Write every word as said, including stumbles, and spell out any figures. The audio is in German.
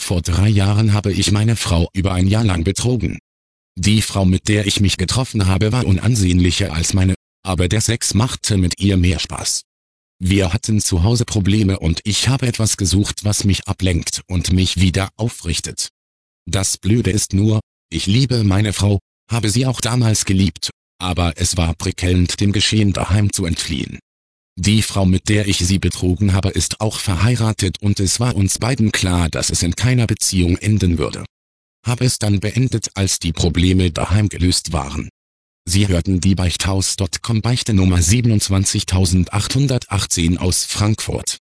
Vor drei Jahren habe ich meine Frau über ein Jahr lang betrogen. Die Frau, mit der ich mich getroffen habe, war unansehnlicher als meine, aber der Sex machte mit ihr mehr Spaß. Wir hatten zu Hause Probleme und ich habe etwas gesucht, was mich ablenkt und mich wieder aufrichtet. Das Blöde ist nur, ich liebe meine Frau, habe sie auch damals geliebt, aber es war prickelnd, dem Geschehen daheim zu entfliehen. Die Frau, mit der ich sie betrogen habe, ist auch verheiratet und es war uns beiden klar, dass es in keiner Beziehung enden würde. Habe es dann beendet, als die Probleme daheim gelöst waren. Sie hörten die Beichthaus Punkt com Beichte Nummer siebenundzwanzigtausendachthundertachtzehn aus Frankfurt.